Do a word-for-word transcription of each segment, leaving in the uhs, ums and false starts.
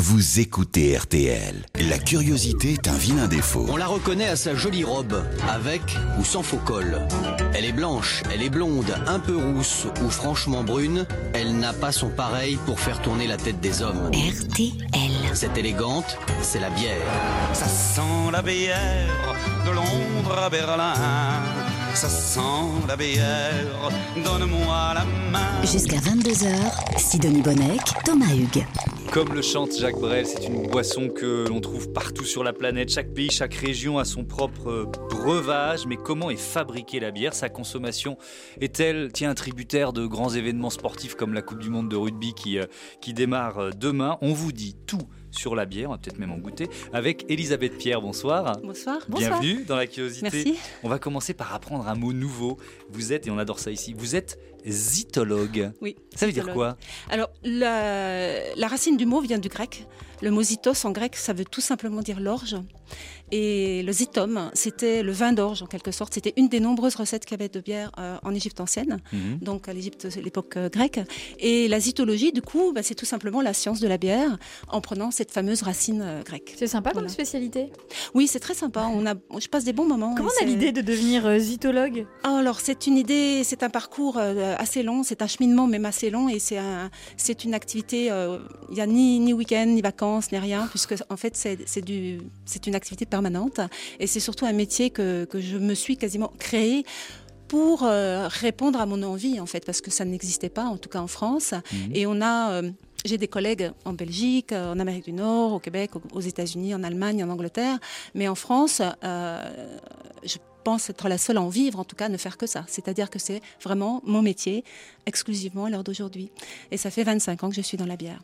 vous écoutez R T L. La curiosité est un vilain défaut. On la reconnaît à sa jolie robe, avec ou sans faux col. Elle est blanche, elle est blonde, un peu rousse ou franchement brune. Elle n'a pas son pareil pour faire tourner la tête des hommes. R T L. Cette élégante, c'est la bière. Ça sent la bière de Londres à Berlin. Ça sent la bière, donne-moi la main. Jusqu'à vingt-deux heures, Sidonie Bonnec, Thomas Hugues. Comme le chante Jacques Brel, c'est une boisson que l'on trouve partout sur la planète. Chaque pays, chaque région a son propre breuvage. Mais comment est fabriquée la bière ? Sa consommation est-elle, tiens, tributaire de grands événements sportifs comme la Coupe du Monde de rugby qui, euh, qui démarre demain ? On vous dit tout sur la bière, on va peut-être même en goûter, avec Elisabeth Pierre. Bonsoir. Bonsoir. Bienvenue Bonsoir. dans la curiosité. Merci. On va commencer par apprendre un mot nouveau. Vous êtes, et on adore ça ici, vous êtes zytologue. Oui. Ça veut dire zytologue. quoi ? Alors, la, la racine du mot vient du grec. Le mot zytos en grec, ça veut tout simplement dire l'orge. Et le zytome, c'était le vin d'orge en quelque sorte. C'était une des nombreuses recettes qu'il y avait de bière euh, en Égypte ancienne, mmh. donc à l'Égypte, l'époque euh, grecque. Et la zytologie, du coup, bah, c'est tout simplement la science de la bière en prenant cette fameuse racine euh, grecque. C'est sympa voilà. Comme spécialité. Oui, c'est très sympa. On a, je passe des bons moments. Comment on a l'idée de devenir euh, zytologue ? Alors, c'est une idée, c'est un parcours euh, assez long, c'est un cheminement même assez long, et c'est, un, c'est une activité. Il euh, n'y a ni, ni week-end, ni vacances, ni rien, puisque en fait, c'est, c'est, du, c'est une activité permanente. Et c'est surtout un métier que, que je me suis quasiment créé pour euh, répondre à mon envie, en fait, parce que ça n'existait pas, en tout cas en France. Mmh. Et on a... Euh, J'ai des collègues en Belgique, en Amérique du Nord, au Québec, aux États-Unis, en Allemagne, en Angleterre. Mais en France, euh, je pense être la seule à en vivre, en tout cas, ne faire que ça. C'est-à-dire que c'est vraiment mon métier, exclusivement à l'heure d'aujourd'hui. Et ça fait vingt-cinq ans que je suis dans la bière.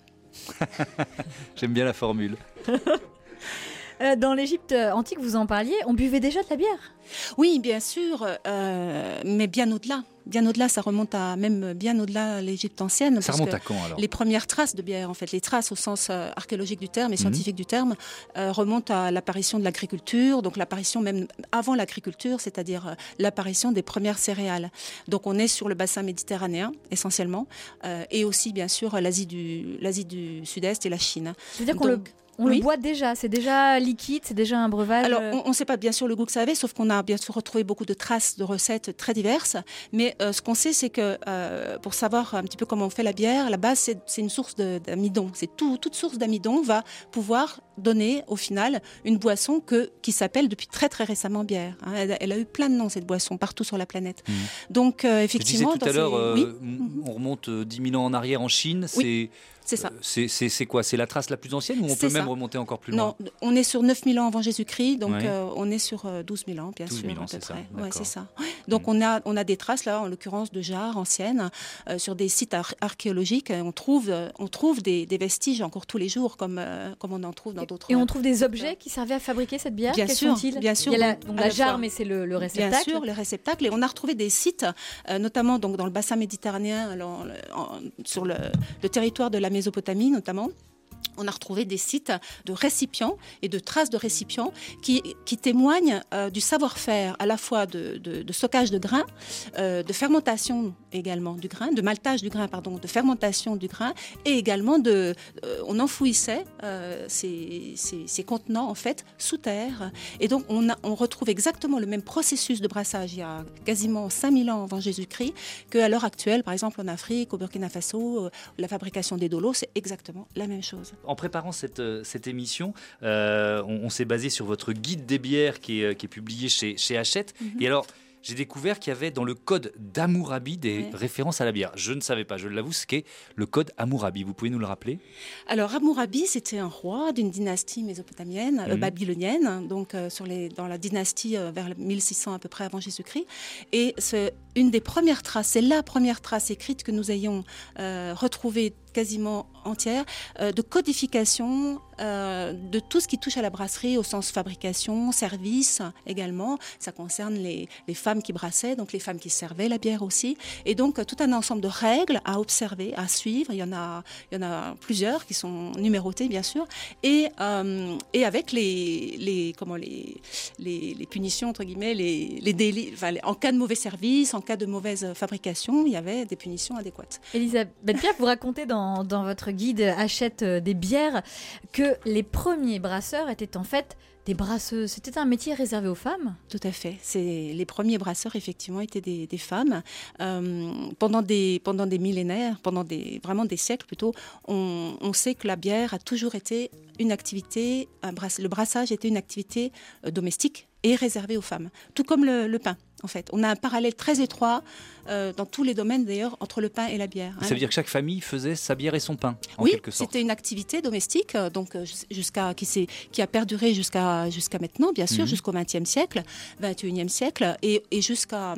J'aime bien la formule. Dans l'Égypte antique, vous en parliez, on buvait déjà de la bière ? Oui, bien sûr, euh, mais bien au-delà. Bien au-delà, ça remonte à même bien au-delà de l'Égypte ancienne. Ça remonte à quand alors ? Les premières traces de bière, en fait, les traces au sens euh, archéologique du terme et scientifique mmh. du terme, euh, remontent à l'apparition de l'agriculture, donc l'apparition même avant l'agriculture, c'est-à-dire euh, l'apparition des premières céréales. Donc on est sur le bassin méditerranéen essentiellement, euh, et aussi bien sûr l'Asie du, l'Asie du Sud-Est et la Chine. C'est-à-dire qu'on donc, le... On oui. le boit déjà, c'est déjà liquide, c'est déjà un breuvage. Alors, on ne sait pas bien sûr le goût que ça avait, sauf qu'on a bien sûr retrouvé beaucoup de traces de recettes très diverses. Mais euh, ce qu'on sait, c'est que euh, pour savoir un petit peu comment on fait la bière, à la base, c'est, c'est une source de, d'amidon. C'est tout, toute source d'amidon va pouvoir donner au final une boisson que, qui s'appelle depuis très très récemment bière. Hein. Elle, elle a eu plein de noms, cette boisson, partout sur la planète. Mmh. Donc, euh, effectivement... Je disais tout à l'heure, ces... euh, oui on remonte dix mille ans en arrière en Chine. Oui. C'est ça. C'est, c'est, c'est quoi ? C'est la trace la plus ancienne ou on c'est peut ça. même remonter encore plus loin ? Non, on est sur neuf mille ans avant Jésus-Christ, donc ouais. euh, on est sur euh, douze mille ans, bien douze mille sûr, ans, à peu c'est près. Ça. Ouais, c'est ça. Donc mmh. on, a, on a des traces, là, en l'occurrence de jarres anciennes, euh, sur des sites ar- archéologiques. On trouve, euh, on trouve des, des vestiges encore tous les jours, comme, euh, comme on en trouve dans d'autres... Et on trouve des objets qui servaient à fabriquer cette bière ? Bien Quels sûr, sont-ils ? bien sûr. Il y a la, donc la jarre, mais c'est le, le réceptacle. Bien sûr, le réceptacle. Et on a retrouvé des sites, euh, notamment donc, dans le bassin méditerranéen, alors, en, sur le, le territoire de la Mésopotamie, notamment. On a retrouvé des sites de récipients et de traces de récipients qui, qui témoignent euh, du savoir-faire à la fois de, de, de stockage de grains, euh, de fermentation également du grain, de maltage du grain, pardon, de fermentation du grain, et également de, euh, on enfouissait euh, ces, ces, ces contenants en fait sous terre. Et donc on, a, on retrouve exactement le même processus de brassage il y a quasiment cinq mille ans avant Jésus-Christ qu'à l'heure actuelle, par exemple en Afrique, au Burkina Faso, euh, la fabrication des dolos, c'est exactement la même chose. En préparant cette, cette émission, euh, on, on s'est basé sur votre guide des bières qui est, qui est publié chez, chez Hachette. Mm-hmm. Et alors, j'ai découvert qu'il y avait dans le code d'Hammurabi des ouais. références à la bière. Je ne savais pas, je l'avoue, ce qu'est le code Hammurabi. Vous pouvez nous le rappeler ? Alors, Hammurabi, c'était un roi d'une dynastie mésopotamienne, mmh. euh, babylonienne, donc euh, sur les, dans la dynastie euh, vers mille six cents à peu près avant Jésus-Christ. Et c'est une des premières traces, c'est la première trace écrite que nous ayons euh, retrouvée quasiment entière, euh, de codification euh, de tout ce qui touche à la brasserie au sens fabrication, service également. Ça concerne les, les femmes qui brassaient, donc les femmes qui servaient la bière aussi. Et donc tout un ensemble de règles à observer, à suivre. Il y en a, il y en a plusieurs qui sont numérotées bien sûr. Et, euh, et avec les, les, comment, les, les, les punitions, entre guillemets, les, les délits, enfin, les, en cas de mauvais service, en cas de mauvaise fabrication, il y avait des punitions adéquates. Elisabeth Pierre, vous racontez dans, dans votre guide Achète des bières que les premiers brasseurs étaient en fait des brasseuses. C'était un métier réservé aux femmes ? Tout à fait. C'est, les premiers brasseurs, effectivement, étaient des, des femmes. Euh, pendant, des, pendant des millénaires, pendant des, vraiment des siècles plutôt, on, on sait que la bière a toujours été une activité, un brass, le brassage était une activité euh, domestique et réservée aux femmes. Tout comme le, le pain, en fait. On a un parallèle très étroit euh, dans tous les domaines, d'ailleurs, entre le pain et la bière. Ça hein. veut dire que chaque famille faisait sa bière et son pain, en oui, quelque sorte. C'était une activité domestique, euh, donc euh, jusqu'à qui, s'est, qui a perduré jusqu'à jusqu'à maintenant, bien sûr, mmh. jusqu'au vingtième siècle, vingt et unième siècle, et, et jusqu'à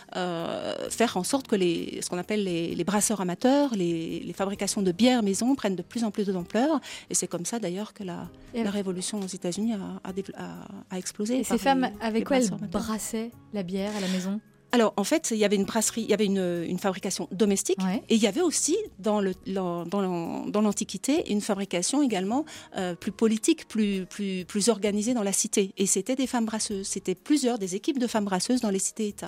euh, faire en sorte que les, ce qu'on appelle les, les brasseurs amateurs, les, les fabrications de bière maison prennent de plus en plus d'ampleur. Et c'est comme ça, d'ailleurs, que la, la révolution aux États-Unis a, a, a, a explosé. Et ces femmes, les, avec les quoi elles brassaient la bière à la maison ? Alors, en fait, il y avait une brasserie, il y avait une, une fabrication domestique, ouais. et il y avait aussi, dans, le, dans, dans, dans l'Antiquité, une fabrication également euh, plus politique, plus, plus, plus organisée dans la cité. Et c'était des femmes brasseuses. C'était plusieurs, des équipes de femmes brasseuses dans les cités-États.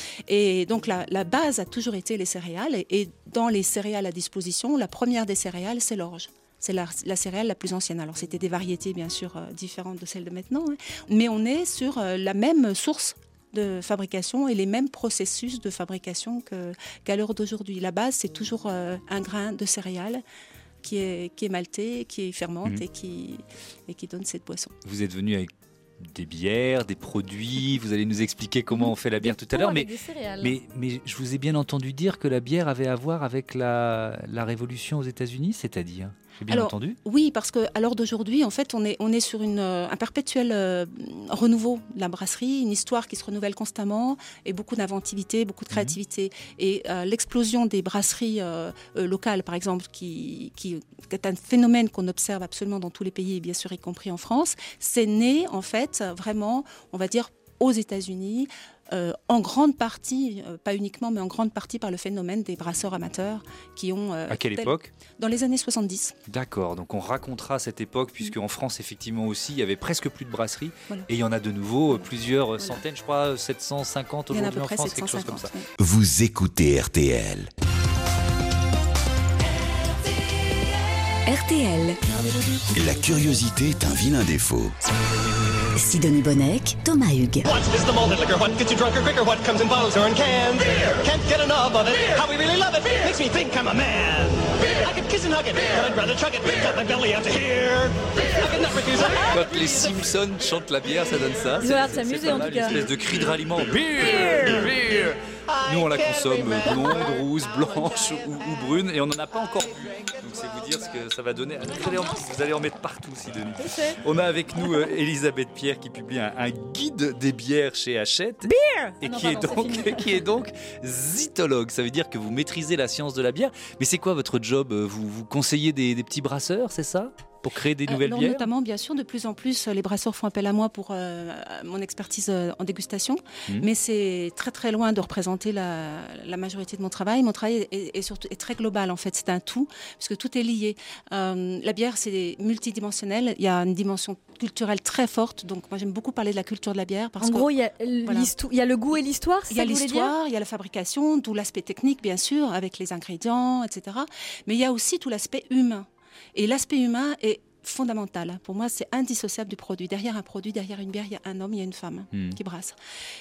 Et donc, la, la base a toujours été les céréales. Et, et dans les céréales à disposition, la première des céréales, c'est l'orge. C'est la, la céréale la plus ancienne. Alors, c'était des variétés, bien sûr, euh, différentes de celles de maintenant. Hein. Mais on est sur euh, la même source de fabrication et les mêmes processus de fabrication que, qu'à l'heure d'aujourd'hui. La base, c'est toujours euh, un grain de céréales qui est, qui est malté, qui fermente mmh. et, qui, et qui donne cette boisson. Vous êtes venu avec des bières, des produits, vous allez nous expliquer comment on fait la bière des tout à l'heure, mais, mais, mais je vous ai bien entendu dire que la bière avait à voir avec la, la révolution aux États-Unis, c'est-à-dire ? J'ai bien Alors, entendu ? Oui, parce qu'à l'heure d'aujourd'hui, en fait, on est, on est sur une, un perpétuel euh, renouveau de la brasserie, une histoire qui se renouvelle constamment et beaucoup d'inventivité, beaucoup de créativité. Mmh. Et euh, l'explosion des brasseries euh, euh, locales, par exemple, qui, qui, qui est un phénomène qu'on observe absolument dans tous les pays, et bien sûr y compris en France, c'est né, en fait, vraiment, on va dire, aux États-Unis, Euh, en grande partie, euh, pas uniquement, mais en grande partie par le phénomène des brasseurs amateurs qui ont... Euh, à quelle tel... époque ? Dans les années soixante-dix. D'accord, donc on racontera cette époque, puisque en France, effectivement aussi, il y avait presque plus de brasseries, voilà. Et il y en a de nouveau plusieurs voilà. centaines, je crois, sept cent cinquante aujourd'hui en France, quelque chose comme ça. Oui. Vous écoutez R T L. R T L. La curiosité est un vilain défaut. Sidonie Bonnec, Thomas Hugues. What is the malted liquor? What gets you drunker quicker? What comes in bottles or in cans? Beer. Can't get enough of it. Beer. How we really love it. Beer. Makes me think I'm a man. Beer. I could kiss and hug it, Beer. but I'd rather chug it. Beer. Got my belly out to here. Beer. I could not refuse it. Quand les Simpsons chantent la bière, ça donne ça. Ils ont l'air de s'amuser en tout cas. Une espèce de cri de ralliement. Beer, beer. Nous, on la consomme blonde, rousse, blanche ou, ou brune, et on n'en a pas encore bu. Donc c'est vous dire ce que ça va donner. Vous allez en, vous allez en mettre partout, Sidonie. On a avec nous euh, Elisabeth Pierre qui publie un, un guide des bières chez Hachette. Beer Et ah non, qui, pardon, est donc, qui est donc zytologue. Ça veut dire que vous maîtrisez la science de la bière. Mais c'est quoi votre job ? Vous, vous conseillez des, des petits brasseurs, c'est ça ? Pour créer des nouvelles euh, non, bières ? Notamment, bien sûr, de plus en plus, les brasseurs font appel à moi pour euh, mon expertise euh, en dégustation. Mmh. Mais c'est très, très loin de représenter la, la majorité de mon travail. Mon travail est, est, surtout, est très global, en fait. C'est un tout, puisque tout est lié. Euh, la bière, c'est multidimensionnel. Il y a une dimension culturelle très forte. Donc, moi, j'aime beaucoup parler de la culture de la bière. Parce en que, gros, il y, voilà. y a le goût et l'histoire, c'est Il y a ça que l'histoire, il y a la fabrication, d'où l'aspect technique, bien sûr, avec les ingrédients, et cetera. Mais il y a aussi tout l'aspect humain. Et l'aspect humain est fondamental. Pour moi, c'est indissociable du produit. Derrière un produit, derrière une bière, il y a un homme, il y a une femme mmh. qui brasse.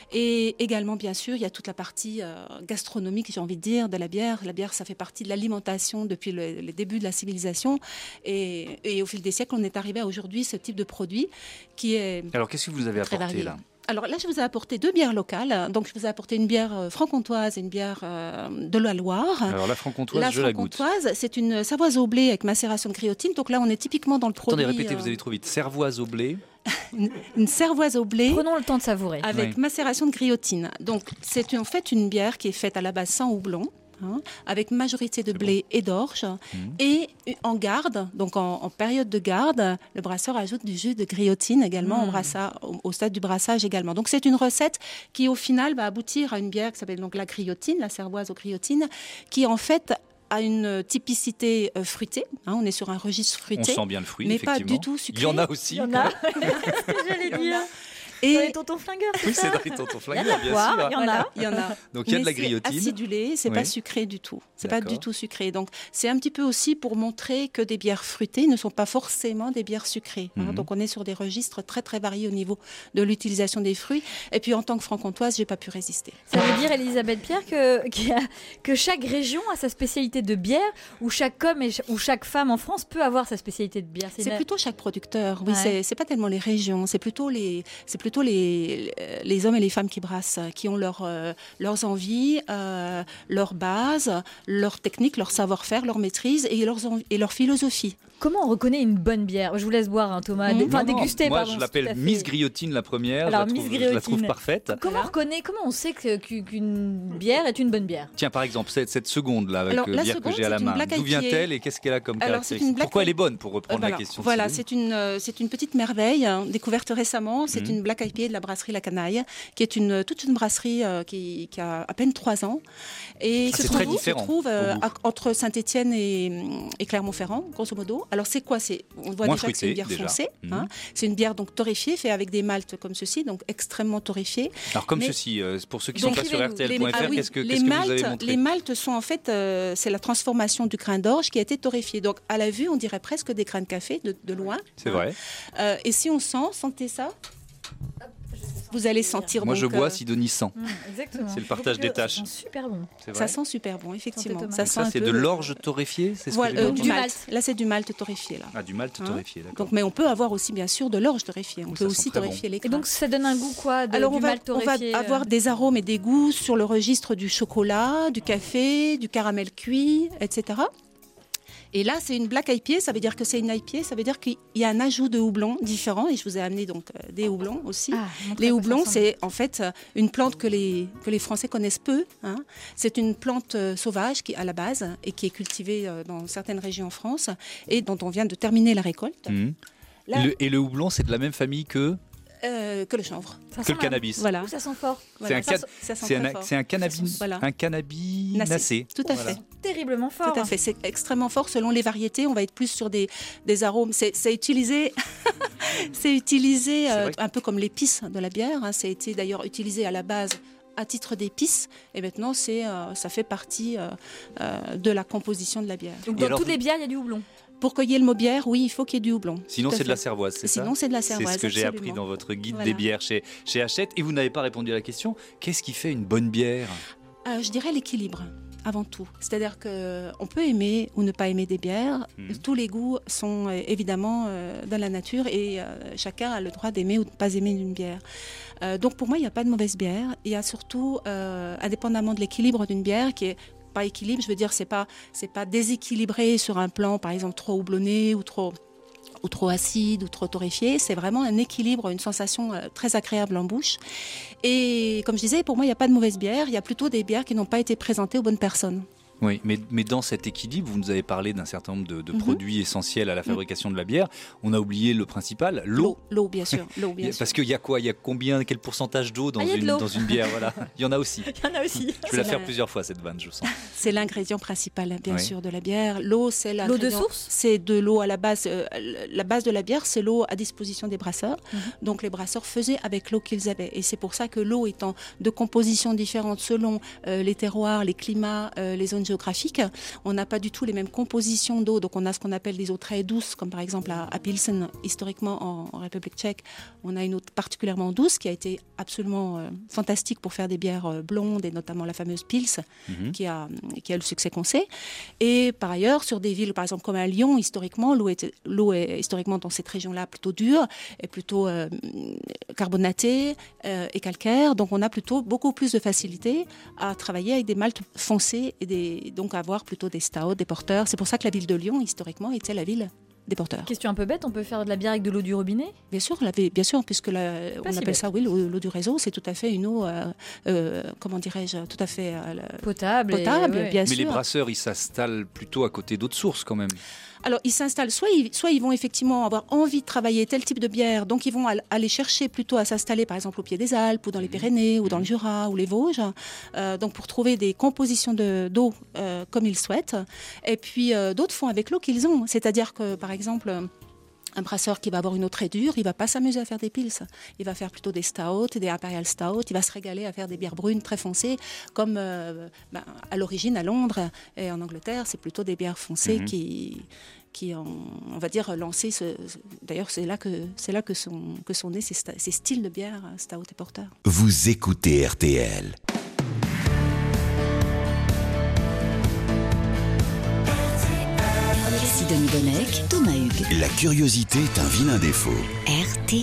Et également, bien sûr, il y a toute la partie euh, gastronomique, j'ai envie de dire, de la bière. La bière, ça fait partie de l'alimentation depuis le, le début de la civilisation. Et, et au fil des siècles, on est arrivé à aujourd'hui ce type de produit qui est... Alors, qu'est-ce que vous avez apporté varié. Là ? Alors là, je vous ai apporté deux bières locales. Donc, je vous ai apporté une bière euh, franc-comtoise et une bière euh, de la Loire. Alors, la franc-comtoise, la je la goûte. La franc-comtoise, c'est une cervoise au blé avec macération de griotine. Donc là, on est typiquement dans le produit... Attendez, répétez, euh... vous allez trop vite. Cervoise au blé. une, une cervoise au blé. Prenons le temps de savourer. Avec oui. macération de griotine. Donc, c'est en fait une bière qui est faite à la base sans houblon. Hein, avec majorité de blé bon. et d'orge. Mmh. Et en garde, donc en, en période de garde, le brasseur ajoute du jus de griotine également mmh. au, brassa, au, au stade du brassage également. Donc c'est une recette qui au final va aboutir à une bière qui s'appelle donc la griotine, la cervoise aux griotines, qui en fait a une typicité euh, fruitée. Hein, on est sur un registre fruité. On sent bien le fruit, mais effectivement. pas du tout sucré. Il y en a aussi. Il y en a. C'est ce que j'allais dire. Et Dans les tontons flingueurs, c'est Oui, ça c'est dans les tontons Il y a de flingueurs, la bien poire, sûr. il y en Voilà, a. il y en a. Donc il y a de la Mais c'est griotine. acidulé, c'est Oui. pas sucré du tout. C'est pas D'accord. du tout sucré. Donc c'est un petit peu aussi pour montrer que des bières fruitées ne sont pas forcément des bières sucrées. hein. Mhm. Donc on est sur des registres très très variés au niveau de l'utilisation des fruits. Et puis en tant que franc-comtoise, j'ai pas pu résister. Ça veut dire, Elisabeth Pierre, que, qu'il y a- que chaque région a sa spécialité de bière, où chaque homme et ch- ou chaque femme en France peut avoir sa spécialité de bière. C'est une- plutôt chaque producteur. Oui, Ouais. c'est, c'est pas tellement les régions. C'est plutôt les, c'est plutôt les, les hommes et les femmes qui brassent, qui ont leur, euh, leurs envies, euh, leurs bases, leurs techniques, leur savoir-faire, leur maîtrise et, leurs env- et leur philosophie. Comment on reconnaît une bonne bière? Je vous laisse boire, hein, Thomas. Mmh. Dé- Enfin, Non, non, déguster, moi, pardon. je c'est l'appelle tout à fait- Miss Griotine la première. Alors, je, la Miss trouve, je la trouve Griotine. parfaite. Comment on reconnaît, comment on sait que- que- qu'une bière est une bonne bière? Tiens, par exemple, cette, cette seconde là avec Alors, euh, la bière que seconde, j'ai à la c'est une main. Black D'où I P A. vient-elle et qu'est-ce qu'elle a comme Alors, c'est une caractéristique Black Pourquoi I P A. elle est bonne pour reprendre Euh, voilà, la question de Voilà, Sylvie. c'est une, euh, c'est une petite merveille hein, découverte récemment. C'est Mhm. une Black I P A de la brasserie La Canaille, qui est une, toute une brasserie euh, qui, qui a à peine trois ans. Et Ah, se c'est trouve, très différent, se trouve euh, au goût. à- entre Saint-Étienne et, et Clermont-Ferrand, grosso modo. Alors c'est quoi c'est, On voit Moins déjà que c'est fruité, une bière déjà. foncée. Mhm. hein. C'est une bière donc torréfiée, faite avec des maltes comme ceci, donc extrêmement torréfiée. Alors comme Mais- ceci, euh, pour ceux qui Donc, sont pas sur décrivez-nous. R T L Les- point F R, ah oui, qu'est-ce que, les qu'est-ce que vous avez maltes, montré les maltes sont en fait, euh, c'est la transformation du grain d'orge qui a été torréfié. Donc à la vue, on dirait presque des grains de café de, de loin. C'est hein. vrai. Euh, et si on sent, sentez ça. Vous allez sentir. Moi, je donc, bois, euh, Sidonie sent. Mmh, exactement. C'est le partage Beaucoup de- des tâches. Ça sent super bon. C'est ça vrai. sent super bon, effectivement. Thomas. Ça, Donc sent ça, un c'est peu de le- l'orge torréfié, c'est ce Voilà, que euh, j'ai du entendu malt. malt. Là, c'est du malt torréfié. Là. Ah, du malt Hein. torréfié, d'accord. Donc, mais on peut avoir aussi, bien sûr, de l'orge torréfié. On Oh, peut ça sent aussi très torréfier les Et grains. donc, ça donne un goût quoi de, Alors, du on va, malt on va torréfié, euh, avoir des arômes et des goûts sur le registre du chocolat, du café, du caramel cuit, et cetera. Et là, c'est une Black I P A, ça veut dire que c'est une I P A, ça veut dire qu'il y a un ajout de houblon différent. Et je vous ai amené donc euh, des houblons aussi. Ah, montrez Les à quoi ça houblons, ressemble. c'est en fait euh, une plante que les, que les Français connaissent peu. hein. C'est une plante euh, sauvage qui à la base et qui est cultivée euh, dans certaines régions en France et dont on vient de terminer la récolte. Mhm. Là, Et, le, et le houblon, c'est de la même famille que, euh, que le chanvre. Ça que sent le un- cannabis. Voilà. Ouh, ça sent fort. Voilà, un ça can- sent- ça sent C'est très un, fort. c'est un cannabis, Voilà. un cannabis Nacé. nacé. Tout à Voilà. fait. Terriblement fort. Tout à fait, c'est extrêmement fort selon les variétés. On va être plus sur des, des arômes. C'est c'est utilisé, c'est utilisé C'est euh, vrai. un peu comme l'épice de la bière. hein. Ça a été d'ailleurs utilisé à la base à titre d'épice. Et maintenant, c'est, euh, ça fait partie euh, euh, de la composition de la bière. Donc, Et dans alors- toutes les bières, il y a du houblon. Pour cueillir le mot bière, oui, il faut qu'il y ait du houblon. Sinon, Tout à c'est de la fait. cervoise, c'est ça Sinon, c'est de la C'est cervoise. ce que j'ai appris absolument. dans votre guide Voilà. des bières chez, chez Hachette. Et vous n'avez pas répondu à la question. Qu'est-ce qui fait une bonne bière Euh, je dirais l'équilibre. Avant tout. C'est-à-dire qu'on peut aimer ou ne pas aimer des bières. Mhm. Tous les goûts sont euh, évidemment euh, dans la nature et euh, chacun a le droit d'aimer ou de ne pas aimer une bière. Euh, donc pour moi, il n'y a pas de mauvaise bière. Il y a surtout, euh, indépendamment de l'équilibre d'une bière, qui est pas équilibre, je veux dire, c'est pas, c'est pas déséquilibré sur un plan, par exemple, trop houblonné ou trop ou trop acide ou trop torréfié, c'est vraiment un équilibre, une sensation euh, très agréable en bouche. Et comme je disais, pour moi, il n'y a pas de mauvaise bière, il y a plutôt des bières qui n'ont pas été présentées aux bonnes personnes. Oui, mais, mais dans cet équilibre, vous nous avez parlé d'un certain nombre de, de Mhm. produits essentiels à la fabrication de la bière. On a oublié le principal, l'eau. L'eau, l'eau, bien sûr. L'eau, Il y bien a- sûr. Parce qu'il y a quoi Il y a combien Quel pourcentage d'eau dans, Ah, il y a de une, l'eau. dans une bière voilà. Il y en a aussi. Il y en a aussi. Je vais la C'est faire la- plusieurs fois cette vanne, je sens. C'est l'ingrédient principal, bien Oui. sûr, de la bière. L'eau, c'est L'eau de l'ingrédient- source C'est de l'eau à la base. euh, la base de la bière, c'est l'eau à disposition des brasseurs. Mhm. Donc les brasseurs faisaient avec l'eau qu'ils avaient. Et c'est pour ça que l'eau étant de composition différente selon euh, les terroirs, les climats, euh, les zones géographiques, on n'a pas du tout les mêmes compositions d'eau. Donc on a ce qu'on appelle des eaux très douces, comme par exemple à, à Pilsen, historiquement en, en République tchèque. On a une eau particulièrement douce qui a été absolument euh, fantastique pour faire des bières euh, blondes et notamment la fameuse Pils Mhm. qui a, qui a eu le succès qu'on sait. Et par ailleurs, sur des villes, par exemple comme à Lyon, historiquement, l'eau est, l'eau est historiquement dans cette région-là plutôt dure et plutôt euh, carbonatée euh, et calcaire. Donc on a plutôt beaucoup plus de facilité à travailler avec des maltes foncés et des, donc à avoir plutôt des stouts, des porteurs. C'est pour ça que la ville de Lyon, historiquement, était la ville des porteurs. Question un peu bête, on peut faire de la bière avec de l'eau du robinet? Bien sûr, la, bien sûr, puisque la- on si appelle bête. ça, oui, l'eau, l'eau du réseau, c'est tout à fait une eau, euh, euh, comment dirais-je, tout à fait euh, le- Potable. et- potable, ouais. bien Mais les sûr. brasseurs, ils s'installent plutôt à côté d'autres sources quand même. Alors, ils s'installent, soit ils, soit ils vont effectivement avoir envie de travailler tel type de bière, donc ils vont al- aller chercher plutôt à s'installer, par exemple, au pied des Alpes, ou dans les Pyrénées, ou dans le Jura, ou les Vosges, euh, donc pour trouver des compositions de, d'eau euh, comme ils souhaitent. Et puis, euh, d'autres font avec l'eau qu'ils ont. C'est-à-dire que, par exemple, Un brasseur qui va avoir une eau très dure, il va pas s'amuser à faire des pils. Il va faire plutôt des stouts, des imperial stouts. Il va se régaler à faire des bières brunes très foncées, comme euh, ben, à l'origine à Londres et en Angleterre, c'est plutôt des bières foncées mmh. qui, qui ont, on va dire, lancé. Ce, d'ailleurs, c'est là que c'est là que sont que sont nés ces, ces styles de bière stout et porter. Vous écoutez R T L. Sidonie Bonnec, Thomas Hugues. La curiosité est un vilain défaut. R T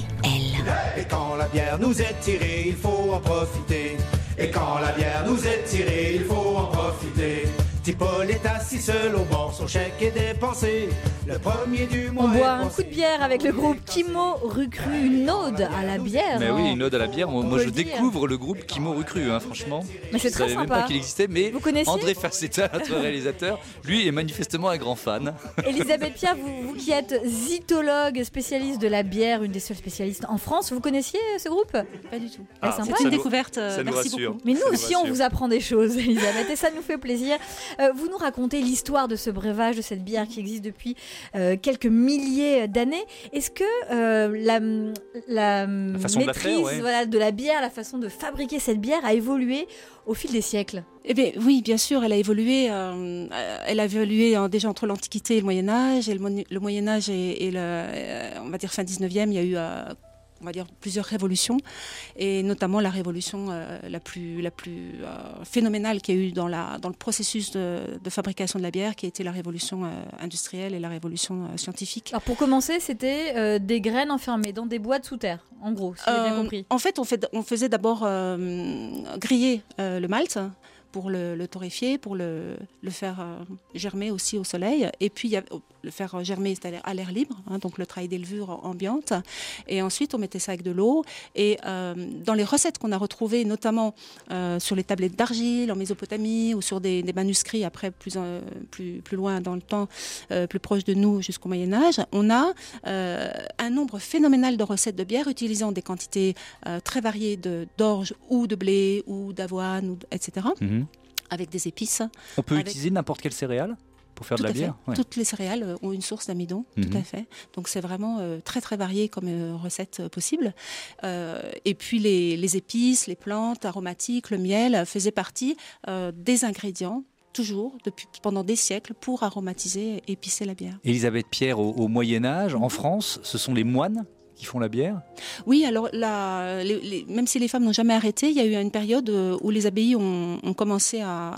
L. Et quand la bière nous est tirée, il faut en profiter. Et quand la bière nous est tirée, il faut en profiter. Petit Paul est assis seul au bord, son chèque est dépensé. Le premier du mois. On boit un coup de bière avec le groupe Kimo Recru, une ode à la bière. Mais hein. oui, une ode à la bière. Moi, moi je dire. découvre le groupe Kimo Recru, hein, franchement. Mais c'est je très savais sympa. même pas qu'il existait, mais vous connaissez André Facetta, notre réalisateur, lui est manifestement un grand fan. Elisabeth Pierre, vous, vous qui êtes zytologue, spécialiste de la bière, une des seules spécialistes en France, vous connaissiez ce groupe? Pas du tout. Ah, c'est sympa. une nous, découverte. Ça nous Merci rassure. beaucoup. Mais nous Ça aussi, nous on rassure. vous apprend des choses, Elisabeth, et ça nous fait plaisir. Euh, vous nous racontez l'histoire de ce breuvage, de cette bière qui existe depuis euh, quelques milliers d'années. Est-ce que euh, la, la, La façon de la maîtrise faire, ouais. voilà, de la bière, la façon de fabriquer cette bière a évolué au fil des siècles? Eh bien, oui, bien sûr, elle a évolué. Euh, elle a évolué euh, déjà entre l'Antiquité et le Moyen Âge. Et le, Mo- le Moyen Âge et, et le, euh, on va dire fin dix-neuvième, il y a eu, euh, on va dire, plusieurs révolutions, et notamment la révolution euh, la plus, la plus euh, phénoménale qu'il y a eu dans, la, dans le processus de, de fabrication de la bière, qui a été la révolution euh, industrielle et la révolution euh, scientifique. Alors pour commencer, c'était euh, des graines enfermées dans des boîtes sous terre, en gros, si j'ai bien Euh, compris. En fait, on, fait, on faisait d'abord euh, griller euh, le malt pour le, le torréfier, pour le, le faire euh, germer aussi au soleil, et puis il y a, le faire germer c'est-à-dire à l'air libre, hein, donc le travail des levures ambiantes, et ensuite on mettait ça avec de l'eau, et euh, dans les recettes qu'on a retrouvées, notamment euh, sur les tablettes d'argile en Mésopotamie, ou sur des, des manuscrits après plus, euh, plus, plus loin dans le temps, euh, plus proche de nous jusqu'au Moyen-Âge, on a euh, un nombre phénoménal de recettes de bière utilisant des quantités euh, très variées de, d'orge ou de blé ou d'avoine, ou, et cetera. Mhm. Avec des épices. On peut Avec- utiliser n'importe quelle céréale pour faire Tout de la à fait. bière. Ouais. Toutes les céréales euh, ont une source d'amidon, Mhm. tout à fait. Donc c'est vraiment euh, très très varié comme euh, recette euh, possible. Euh, et puis les, les épices, les plantes aromatiques, le miel euh, faisaient partie euh, des ingrédients toujours depuis pendant des siècles pour aromatiser et épicer la bière. Elisabeth Pierre, au, au Moyen-Âge, en France, ce sont les moines qui font la bière. Oui, alors la, les, les, même si les femmes n'ont jamais arrêté, il y a eu une période où les abbayes ont, ont commencé à,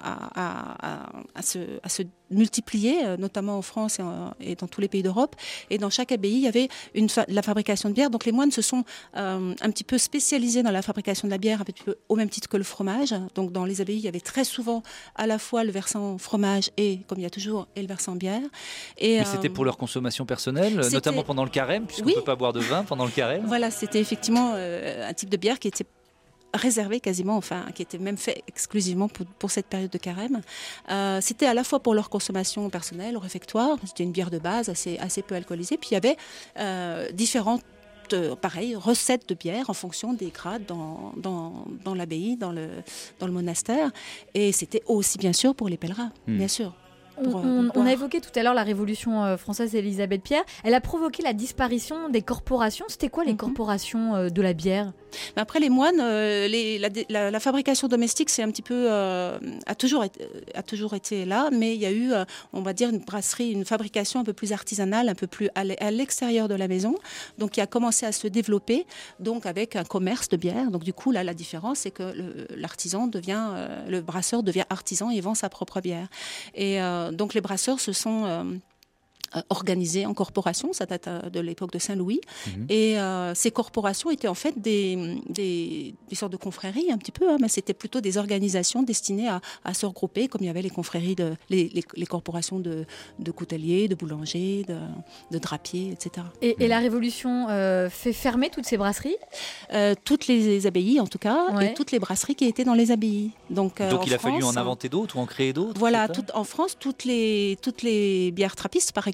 à, à, à, se, à se multiplier, notamment en France et, en, et dans tous les pays d'Europe. Et dans chaque abbaye, il y avait une fa- la fabrication de bière. Donc les moines se sont euh, un petit peu spécialisés dans la fabrication de la bière, un petit peu au même titre que le fromage. Donc dans les abbayes, il y avait très souvent à la fois le versant fromage et, comme il y a toujours, et le versant bière. Et, Mais c'était euh, pour leur consommation personnelle, c'était- notamment pendant le carême, puisqu'on Oui. ne peut pas boire de vin pendant le carême. Voilà, c'était effectivement euh, un type de bière qui était réservé quasiment, enfin, qui était même fait exclusivement pour, pour cette période de carême. Euh, c'était à la fois pour leur consommation personnelle, au réfectoire, c'était une bière de base assez, assez peu alcoolisée, puis il y avait euh, différentes euh, pareil, recettes de bière en fonction des grades dans, dans, dans l'abbaye, dans le, dans le monastère, et c'était aussi bien sûr pour les pèlerins, Hmm. bien sûr. On, Pour, euh, on- pour on a boire. évoqué tout à l'heure la Révolution euh, française d'Elisabeth Pierre. Elle a provoqué la disparition des corporations. C'était quoi les Mhm. corporations euh, de la bière? Mais après les moines, euh, les, la, la, la fabrication domestique, c'est un petit peu euh, a toujours été, a toujours été là, mais il y a eu, euh, on va dire, une brasserie, une fabrication un peu plus artisanale, un peu plus à l'e- à l'extérieur de la maison, donc qui a commencé à se développer, donc avec un commerce de bière. Donc du coup là, la différence, c'est que le- l'artisan devient, euh, le brasseur devient artisan et vend sa propre bière. Et euh, donc les brasseurs se sont euh, euh, organisés en corporations, ça date euh, de l'époque de Saint-Louis. Mhm. Et euh, ces corporations étaient en fait des, des, des sortes de confréries un petit peu, hein, mais c'était plutôt des organisations destinées à, à se regrouper, comme il y avait les confréries, de, les, les, les corporations de, de couteliers, de boulangers, de, de drapiers, et cetera. Et, et la Révolution euh, fait fermer toutes ces brasseries? Euh, toutes les abbayes en tout cas, Ouais. et toutes les brasseries qui étaient dans les abbayes. Donc, euh, Donc en il a fallu France, en inventer d'autres ou en créer d'autres. Voilà, c'est ça tout, en France, toutes les, toutes les bières trappistes, par exemple,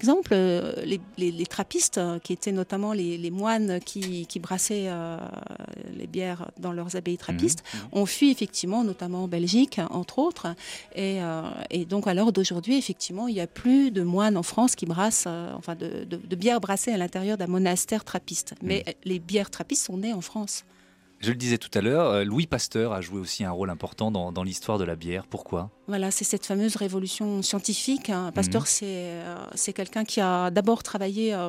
exemple, euh, les, les, les trappistes, euh, qui étaient notamment les, les moines qui, qui brassaient euh, les bières dans leurs abbayes trappistes, mmh, mmh. ont fui effectivement, notamment en Belgique, entre autres. Et, euh, et donc, à l'heure d'aujourd'hui, effectivement, il n'y a plus de moines en France qui brassent, euh, enfin, de, de, de bières brassées à l'intérieur d'un monastère trappiste. Mais mmh. les bières trappistes sont nées en France. Je le disais tout à l'heure, Louis Pasteur a joué aussi un rôle important dans, dans l'histoire de la bière. Pourquoi ? Voilà, c'est cette fameuse révolution scientifique. Pasteur, mmh. c'est, euh, c'est quelqu'un qui a d'abord travaillé euh,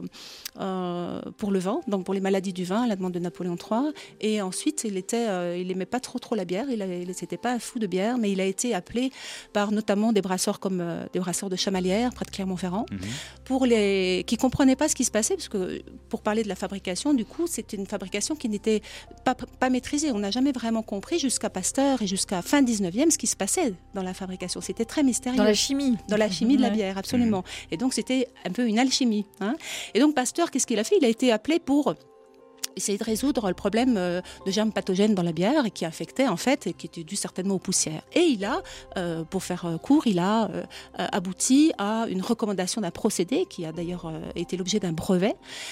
euh, pour le vin, donc pour les maladies du vin, à la demande de Napoléon trois. Et ensuite, il était, euh, il n'aimait pas trop trop la bière. Il n'était pas un fou de bière, mais il a été appelé par notamment des brasseurs comme euh, des brasseurs de Chamalières, près de Clermont-Ferrand, mmh. pour les qui comprenaient pas ce qui se passait, parce que pour parler de la fabrication, du coup, c'était une fabrication qui n'était pas pas maîtrisée. On n'a jamais vraiment compris jusqu'à Pasteur et jusqu'à fin dix-neuvième ce qui se passait dans la fabrication. C'était très mystérieux. Dans la chimie. Dans la chimie de la bière, absolument. Et donc, c'était un peu une alchimie. Hein. Et donc, Pasteur, qu'est-ce qu'il a fait ? Il a été appelé pour essayer de résoudre le problème de germes pathogènes dans la bière et qui infectaient en fait et qui était dû certainement aux poussières. Et il a, euh, pour faire court, il a euh, abouti à une recommandation d'un procédé qui a d'ailleurs euh, été l'objet d'un brevet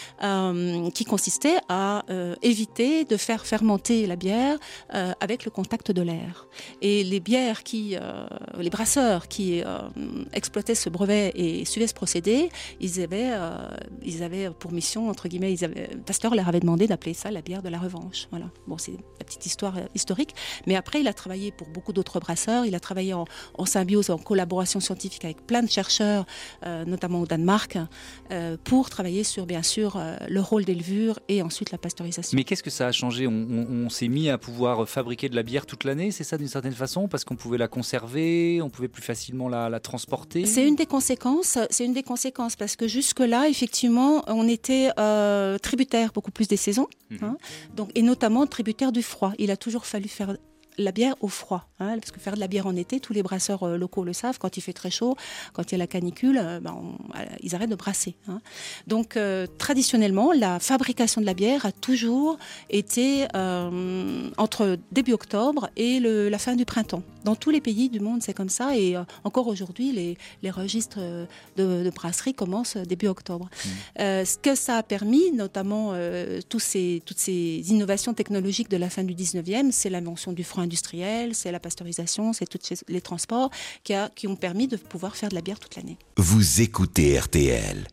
euh, qui consistait à euh, éviter de faire fermenter la bière euh, avec le contact de l'air. Et les bières qui, euh, les brasseurs qui euh, exploitaient ce brevet et suivaient ce procédé, ils avaient, euh, ils avaient pour mission, entre guillemets, ils avaient, Pasteur leur avait demandé d'appeler ça la bière de la revanche. Voilà. Bon, c'est la petite histoire euh, historique. Mais après, il a travaillé pour beaucoup d'autres brasseurs. Il a travaillé en, en symbiose, en collaboration scientifique avec plein de chercheurs, euh, notamment au Danemark, euh, pour travailler sur, bien sûr, euh, le rôle des levures et ensuite la pasteurisation. Mais qu'est-ce que ça a changé ? on, on, on s'est mis à pouvoir fabriquer de la bière toute l'année, c'est ça d'une certaine façon ? Parce qu'on pouvait la conserver, on pouvait plus facilement la, la transporter ? C'est une des conséquences. C'est une des conséquences parce que jusque-là, effectivement, on était euh, tributaire beaucoup plus des saisons. Mmh. Hein, donc, et notamment tributaire du froid. Il a toujours fallu faire la bière au froid, hein, parce que faire de la bière en été, tous les brasseurs euh, locaux le savent, quand il fait très chaud, quand il y a la canicule, euh, ben on, euh, ils arrêtent de brasser. Hein. Donc euh, traditionnellement, la fabrication de la bière a toujours été euh, entre début octobre et le, la fin du printemps. Dans tous les pays du monde, c'est comme ça, et euh, encore aujourd'hui, les, les registres de, de brasserie commencent début octobre. Mmh. Euh, ce que ça a permis, notamment euh, tous ces, toutes ces innovations technologiques de la fin du dix-neuvième, c'est l'invention du froid industriel, c'est la pasteurisation, c'est tous les transports qui, a, qui ont permis de pouvoir faire de la bière toute l'année. Vous écoutez R T L.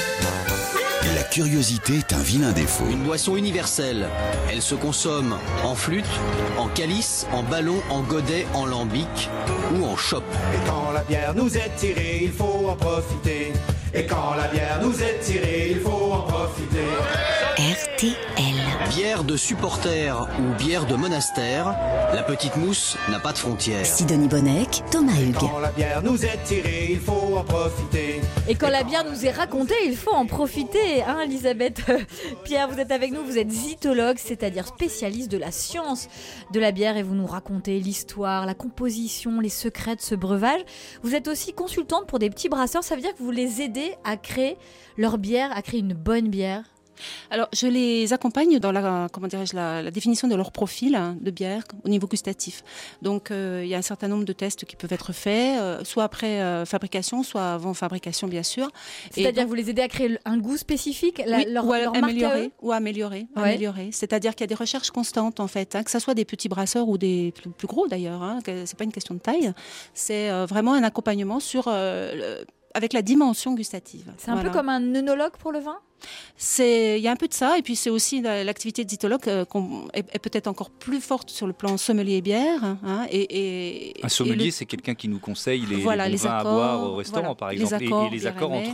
La curiosité est un vilain défaut. Une boisson universelle. Elle se consomme en flûte, en calice, en ballon, en godet, en lambic ou en chope. Et quand la bière nous est tirée, il faut en profiter. Et quand la bière nous est tirée, il faut en profiter. R T L. Bière de supporter ou bière de monastère, la petite mousse n'a pas de frontières. Sidonie Bonnec, Thomas Hugues. Quand la bière nous est tirée, il faut en profiter. Et quand la bière nous est racontée, il faut en profiter, hein, Elisabeth Pierre, vous êtes avec nous, vous êtes zytologue, c'est-à-dire spécialiste de la science de la bière et vous nous racontez l'histoire, la composition, les secrets de ce breuvage. Vous êtes aussi consultante pour des petits brasseurs, ça veut dire que vous les aidez à créer leur bière, à créer une bonne bière? Alors, je les accompagne dans la, comment dirais-je, la, la définition de leur profil hein, de bière au niveau gustatif. Donc, euh, il y a un certain nombre de tests qui peuvent être faits, euh, soit après euh, fabrication, soit avant fabrication, bien sûr. C'est-à-dire que vous les aidez à créer un goût spécifique, la, oui, leur, ou, leur améliorer, marque ou améliorer, ouais. améliorer. C'est-à-dire qu'il y a des recherches constantes, en fait, hein, que ce soit des petits brasseurs ou des plus, plus gros, d'ailleurs. Hein, que c'est pas une question de taille. C'est euh, vraiment un accompagnement sur... Euh, le, avec la dimension gustative. C'est un voilà. peu comme un œnologue pour le vin ? C'est, il y a un peu de ça, et puis c'est aussi l'activité de zytologue euh, est, est peut-être encore plus forte sur le plan sommelier et bière. Hein, et, et, un sommelier, le... c'est quelqu'un qui nous conseille les, voilà, les bons les vins accords, à boire au restaurant, voilà, par exemple, les accords, et, et les accords remets, entre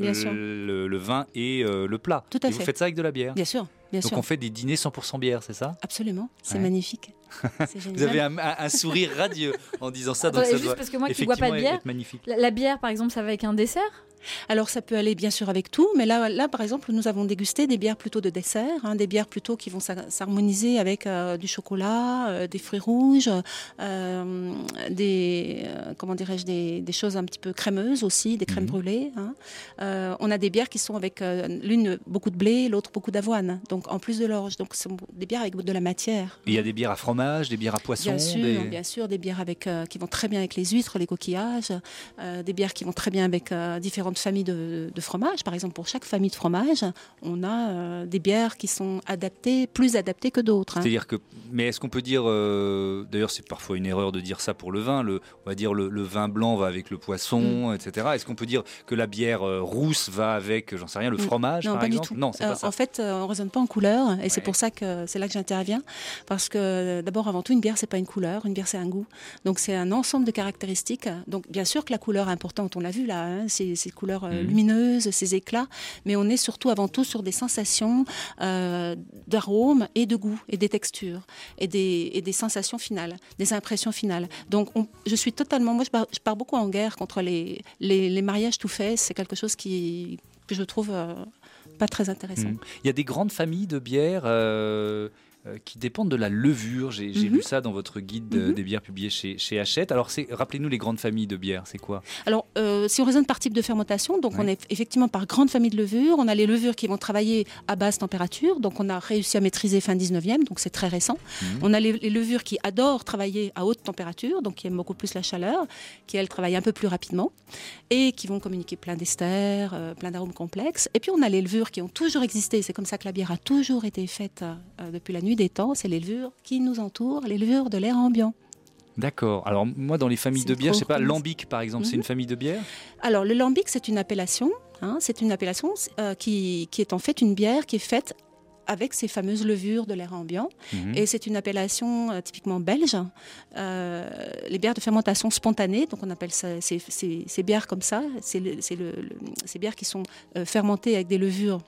le, le vin et euh, le plat. Tout à et fait. Vous faites ça avec de la bière ? Bien sûr. Bien Donc sûr. on fait des dîners cent pour cent bière, c'est ça ? Absolument, c'est ouais. magnifique. C'est Vous avez un, un, un sourire radieux en disant ça. Donc Attends, ça juste doit parce que moi qui ne bois pas de bière, la, la bière par exemple, ça va avec un dessert ? Alors ça peut aller bien sûr avec tout, mais là, là par exemple, nous avons dégusté des bières plutôt de dessert, hein, des bières plutôt qui vont s'harmoniser avec euh, du chocolat, euh, des fruits rouges, euh, des, euh, comment dirais-je, des, des choses un petit peu crémeuses aussi, des crèmes mmh. brûlées. Hein. Euh, on a des bières qui sont avec euh, l'une beaucoup de blé, l'autre beaucoup d'avoine, donc en plus de l'orge. Donc ce sont des bières avec de la matière. Il y a des bières à fromage, des bières à poisson. Bien sûr, des... bien sûr, des bières avec, euh, qui vont très bien avec les huîtres, les coquillages, euh, des bières qui vont très bien avec euh, différents différentes familles de, de fromage. Par exemple, pour chaque famille de fromage, on a euh, des bières qui sont adaptées, plus adaptées que d'autres. Hein. C'est-à-dire que, mais est-ce qu'on peut dire, euh, d'ailleurs c'est parfois une erreur de dire ça pour le vin, le, on va dire le, le vin blanc va avec le poisson, mm. et cetera. Est-ce qu'on peut dire que la bière euh, rousse va avec, j'en sais rien, le fromage non, par pas exemple? Du tout. Non, c'est euh, pas ça. En fait, euh, on ne raisonne pas en couleur, et ouais. c'est pour ça que c'est là que j'interviens, parce que d'abord, avant tout, une bière c'est pas une couleur, une bière c'est un goût. Donc c'est un ensemble de caractéristiques. Donc bien sûr que la couleur est importante, on l'a vu là, hein, ces, ces couleurs euh, mm. lumineuses, ces éclats, mais on est surtout avant tout sur des sensations euh, d'arômes et de goût et des textures et des, et des sensations finales, des impressions finales. Donc on, je suis totalement, moi je pars, je pars beaucoup en guerre contre les, les, les mariages tout faits. C'est quelque chose qui, que je trouve euh, pas très intéressant. Mmh. Il y a des grandes familles de bières euh, euh, qui dépendent de la levure. J'ai, j'ai mmh. lu ça dans votre guide de, mmh. des bières publié chez, chez Hachette. Alors c'est, rappelez-nous les grandes familles de bières, c'est quoi? Alors euh, si on raisonne par type de fermentation, donc ouais. on est effectivement par grande famille de levures. On a les levures qui vont travailler à basse température, donc on a réussi à maîtriser fin dix-neuvième, donc c'est très récent. Mmh. On a les, les levures qui adorent travailler à haute température, donc qui aiment beaucoup plus la chaleur, qui elles travaillent un peu plus rapidement et qui vont communiquer plein d'esters, euh, plein d'arômes complexes. Et puis on a les levures qui ont toujours existé, c'est comme ça que la bière a toujours été faite euh, depuis la nuit des temps, c'est les levures qui nous entourent, les levures de l'air ambiant. D'accord. Alors moi dans les familles c'est de bière, je sais pas, lambic par exemple, mm-hmm. c'est une famille de bière? Alors le lambic c'est une appellation, hein, c'est une appellation euh, qui, qui est en fait une bière qui est faite avec ces fameuses levures de l'air ambiant. Mmh. Et c'est une appellation euh, typiquement belge. Euh, les bières de fermentation spontanée, donc on appelle ça, ces, ces, ces bières comme ça, c'est, le, c'est le, le, ces bières qui sont euh, fermentées avec des levures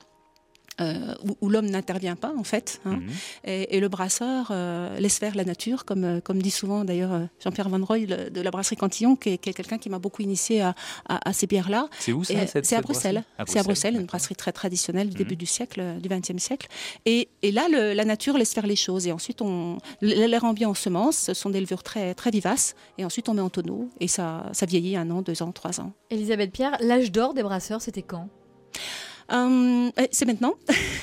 Euh, où, où l'homme n'intervient pas en fait, hein. mmh. et, et le brasseur euh, laisse faire la nature, comme, euh, comme dit souvent d'ailleurs euh, Jean-Pierre Van Roy le, de la brasserie Cantillon, qui est, qui est quelqu'un qui m'a beaucoup initié à, à, à ces bières-là. C'est où ça? et, cette, C'est à cette Bruxelles. à Bruxelles. C'est à Bruxelles, une brasserie très traditionnelle du mmh. début du siècle, du vingtième siècle. Et, et là, le, la nature laisse faire les choses. Et ensuite, on, l'air ambiant en semence, ce sont des levures très, très vivaces. Et ensuite, on met en tonneau et ça, ça vieillit un an, deux ans, trois ans. Elisabeth Pierre, l'âge d'or des brasseurs, c'était quand? Euh, c'est maintenant.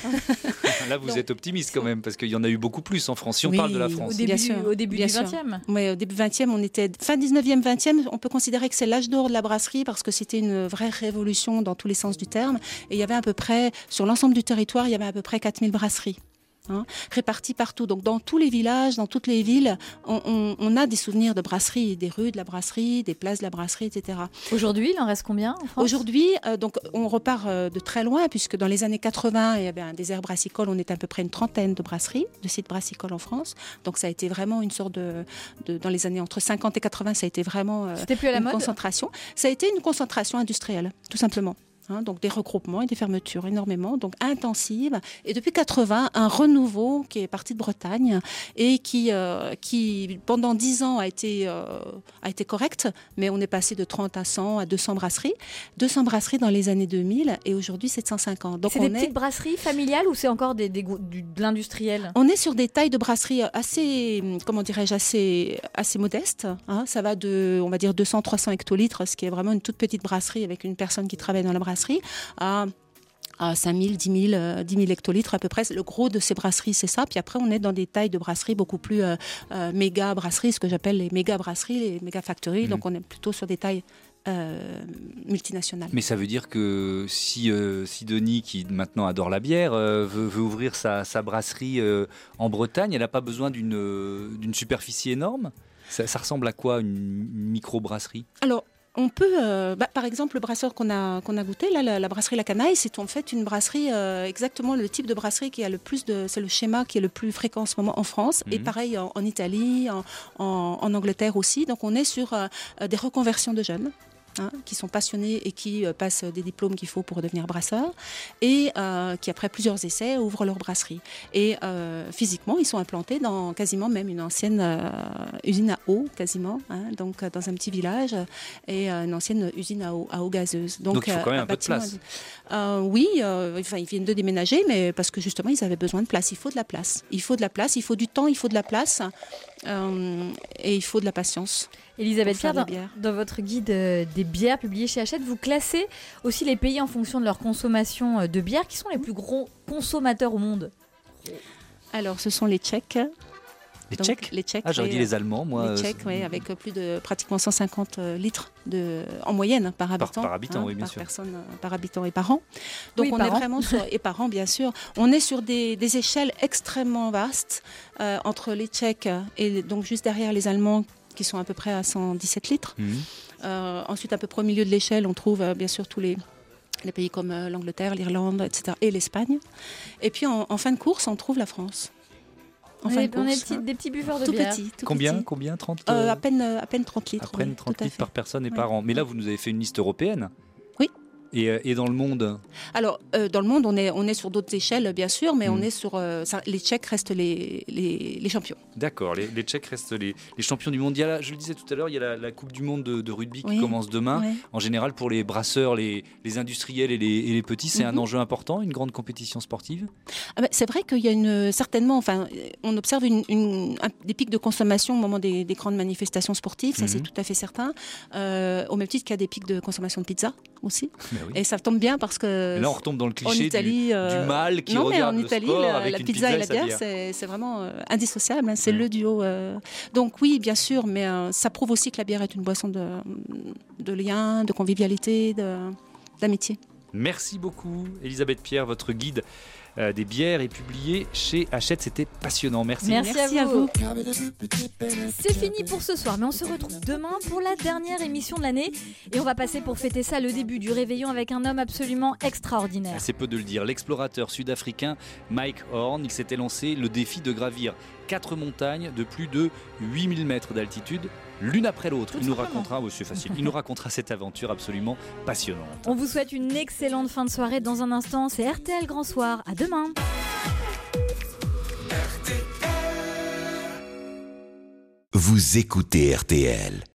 Là, vous Donc, êtes optimiste quand même, parce qu'il y en a eu beaucoup plus en France. Si on oui, parle de la France. Au début, bien sûr, au début bien du vingtième. Oui, au début vingtième, on était fin dix-neuvième, vingtième. On peut considérer que c'est l'âge d'or de la brasserie parce que c'était une vraie révolution dans tous les sens du terme. Et il y avait à peu près, sur l'ensemble du territoire, il y avait à peu près quatre mille brasseries. Hein, répartis partout. Donc dans tous les villages, dans toutes les villes, on, on, on a des souvenirs de brasseries, des rues de la brasserie, des places de la brasserie, et cetera. Aujourd'hui, il en reste combien en France? Aujourd'hui, euh, donc on repart euh, de très loin, puisque dans les années quatre-vingts, il y avait un désert brassicole, on était à peu près une trentaine de brasseries, de sites brassicoles en France. Donc ça a été vraiment une sorte de, de dans les années entre cinquante et quatre-vingts, ça a été vraiment euh, C'était plus à la une mode. concentration. Ça a été une concentration industrielle, tout simplement. Hein, donc des regroupements et des fermetures énormément, donc intensives. Et depuis quatre-vingts, un renouveau qui est parti de Bretagne et qui, euh, qui pendant dix ans a été, euh, a été correct, mais on est passé de trente à cent à deux cents brasseries. deux cents brasseries dans les années deux mille et aujourd'hui sept cent cinquante. Donc c'est on des est... petites brasseries familiales ou c'est encore des, des, du, de l'industriel? On est sur des tailles de brasseries assez, comment dirais-je, assez, assez modestes. Hein. Ça va de, on va dire, deux cents à trois cents hectolitres, ce qui est vraiment une toute petite brasserie avec une personne qui travaille dans la brasserie. À, à cinq mille, dix mille, euh, dix mille hectolitres à peu près. Le gros de ces brasseries, c'est ça. Puis après, on est dans des tailles de brasseries beaucoup plus euh, euh, méga brasseries, ce que j'appelle les méga brasseries, les méga factories. Mmh. Donc on est plutôt sur des tailles euh, multinationales. Mais ça veut dire que si, euh, si Denis, qui maintenant adore la bière, euh, veut, veut ouvrir sa, sa brasserie euh, en Bretagne, elle n'a pas besoin d'une, euh, d'une superficie énorme? ça, ça ressemble à quoi, une micro-brasserie? Alors, on peut, euh, bah, par exemple, le brasseur qu'on a, qu'on a goûté, là, la, la brasserie La Canaille, c'est en fait une brasserie, euh, exactement le type de brasserie qui a le plus de, c'est le schéma qui est le plus fréquent en ce moment en France, mmh. et pareil en, en Italie, en, en, en Angleterre aussi. Donc on est sur euh, des reconversions de jeunes. Hein, qui sont passionnés et qui euh, passent des diplômes qu'il faut pour devenir brasseurs et euh, qui, après plusieurs essais, ouvrent leur brasserie. Et euh, physiquement, ils sont implantés dans quasiment même une ancienne euh, usine à eau, quasiment, hein, donc euh, dans un petit village, et euh, une ancienne usine à eau, à eau gazeuse. Donc, donc il faut quand même euh, un, un peu de place. Euh, oui, euh, enfin, ils viennent de déménager, mais parce que justement, ils avaient besoin de place. Il faut de la place. Il faut de la place, il faut du temps, il faut de la place, euh, et il faut de la patience. Elisabeth Pierre, dans, dans votre guide euh, des bières publié chez Hachette, vous classez aussi les pays en fonction de leur consommation euh, de bière. Qui sont les plus gros consommateurs au monde? Alors, ce sont les Tchèques, Les Donc, Tchèques Les Tchèques. Ah, j'aurais oui, dit les Allemands, moi. Les Tchèques, oui, avec plus de pratiquement cent cinquante litres de, en moyenne par habitant. par habitant, oui, bien par sûr. Personne, par habitant et par an. Donc Oui, on par est an. vraiment sur, et par an, bien sûr. On est sur des, des échelles extrêmement vastes euh, entre les Tchèques et donc juste derrière les Allemands qui sont à peu près à cent dix-sept litres. Mmh. Euh, ensuite, un peu près au milieu de l'échelle, on trouve euh, bien sûr tous les, les pays comme euh, l'Angleterre, l'Irlande, et cetera et l'Espagne. Et puis en, en fin de course, on trouve la France. En On fin est, de on est course, petits- hein. des petits buffeurs de Tout bière. petit, tout Combien, petit. combien trente Euh, euh, à, peine, euh, à peine trente litres. à peine oui, trente tout à litres fait. par personne et Oui. par an. Mais là, vous nous avez fait une liste européenne. Oui. Et, euh, et dans le monde Alors, euh, dans le monde, on est, on est sur d'autres échelles, bien sûr, mais Mm. on est sur. euh, ça- les Tchèques restent les, les, les champions. D'accord, les, les Tchèques restent les, les champions du monde. Il y a la- je le disais tout à l'heure, il y a la, la Coupe du monde de, de rugby qui Oui. commence demain. Ouais. En général, pour les brasseurs, les, les industriels et les, et les petits, c'est un Mhm. enjeu important, une grande compétition sportive. Ah ben, c'est vrai qu'il y a une, certainement, enfin, on observe une, une- un- des pics de consommation au moment des, des grandes manifestations sportives, ça Mhm. c'est tout à fait certain. Euh, au même titre qu'il y a des pics de consommation de pizza aussi. Ben oui. Et ça tombe bien parce que Et là, on retombe dans le en cliché Italie, du, euh, du mâle qui non, mais regarde en le Italie, sport la, avec la une pizza et la sa bière, bière. c'est, c'est vraiment euh, indissociable. hein, c'est Mm. le duo. euh. Donc oui, bien sûr, mais euh, ça prouve aussi que la bière est une boisson de, de lien, de convivialité, de, d'amitié. Merci beaucoup, Elisabeth Pierre. Votre guide euh, des bières est publié chez Hachette. C'était passionnant. Merci. Merci, Merci à à vous. vous. C'est fini pour ce soir, mais on se retrouve demain pour la dernière émission de l'année. Et on va passer pour fêter ça le début du réveillon avec un homme absolument extraordinaire. C'est peu de le dire. L'explorateur sud-africain Mike Horn, il s'était lancé le défi de gravir quatre montagnes de plus de huit mille mètres d'altitude, l'une après l'autre. Tout Il nous simplement. racontera, oh, c'est facile, il nous racontera cette aventure absolument passionnante. On vous souhaite une excellente fin de soirée. Dans un instant, c'est R T L Grand Soir. À demain. Vous écoutez R T L.